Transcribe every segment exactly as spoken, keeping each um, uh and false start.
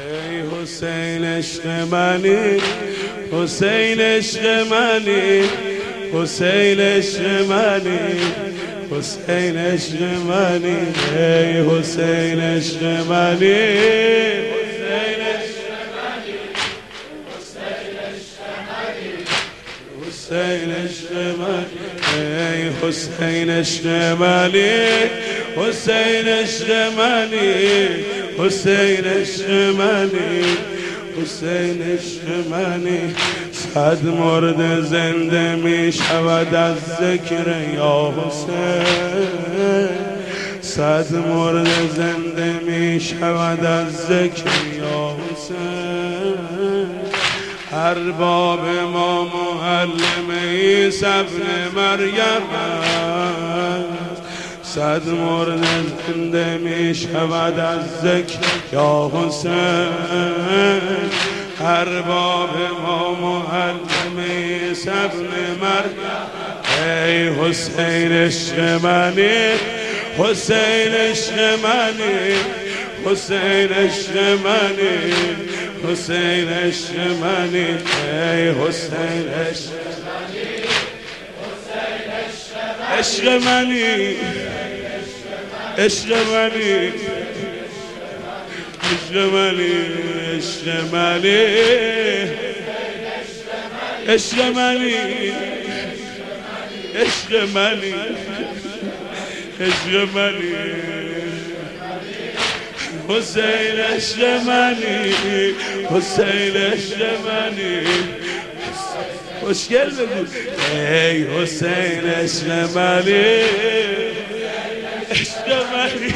ای حسین عشق منی، حسین عشق منی، حسین عشق منی، حسین عشق منی، ای حسین عشق منی، حسین عشق منی، حسین عشق منی، حسین عشق منی، ای حسین عشق منی، حسین عشق منی، حسین عشق منی، حسین عشق منی. صد مرد زنده می شود از ذکر یا حسین، صد مرد زنده می شود از ذکر یا حسین. ارباب ما معلم عیسی ابن مریم، صد مرد زنده می شود از ذکر یا حسین. ارباب ما معلم عیسی ابن مریم، ای حسین عشق منی، حسین عشق منی، حسین عشق منی، حسین عشق منی، ای حسین عشق منی، عشق منی، عشق منی، عشق منی، عشق منی، عشق منی، عشق منی، عشق منی، حسین عشق منی، حسین عشق منی. خوشگل بگو ای حسین عشق منی، عشق منی،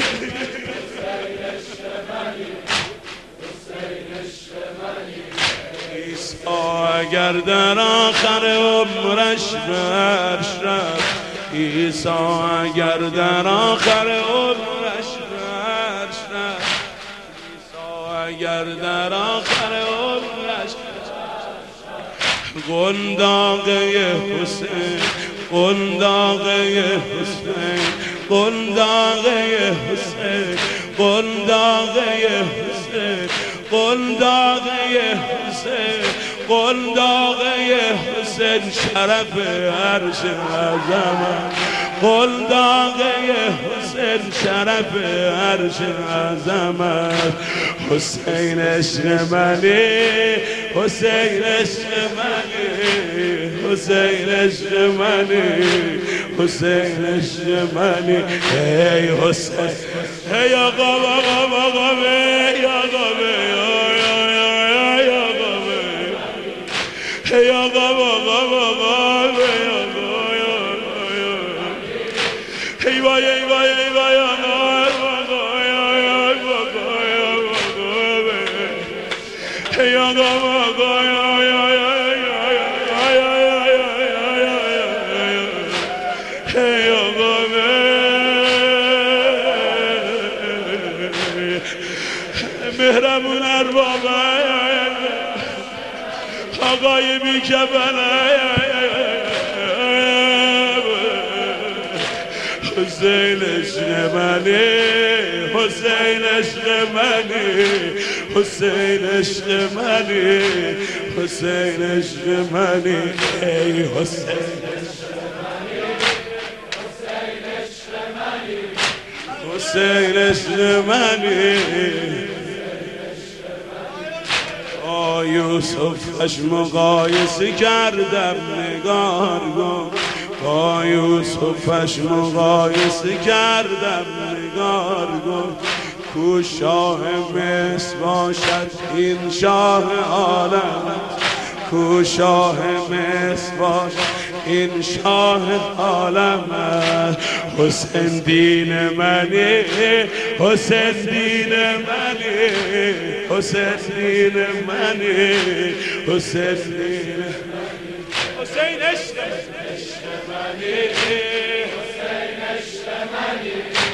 اگر در آخر عمرش برش رفت، عیسی اگر در آخر عمرش برش رفت، عیسی اگر در آخر عمرش قنداقه حسین، قنداقه حسین، قنداقه حسین، قنداقه حسین، قنداقه حسین، قنداقه حسین شرف عرش عظمت، قنداقه حسین شرف عرش عظمت. حسین عشق منی، حسین عشق منی، حسین عشق منی، حسین عشق منی، ای حسین، ای آقا آقا آقا ای آقا ای آقا آقا آقا ای وای ای وای ای وای ای آقا آقا مهرمون ارباب آقای بی کفنه حسین عشق منی، حسین عشق منی، حسین عشق منی، حسین عشق منی، ای حسین عشق منی، حسین عشق منی. با یوسفش مقایسه کردم نگار کن، با یوسفش مقایسه کردم نگار کن. کو شاه مصر باشد این شاه عالم، کو شاه مصر باشد این شاه عالم. حسین دین منی، حسین دین منی، حسین دین منی، حسین دین حسین عشق منی، حسین عشق منی.